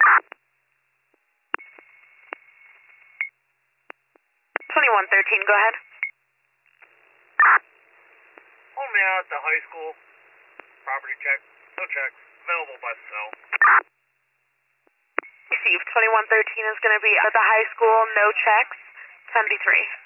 2113, go ahead. Hold me out at the high school. Property check. No checks. Available by the cell. Received. 2113 is going to be at the high school. No checks. 10:03.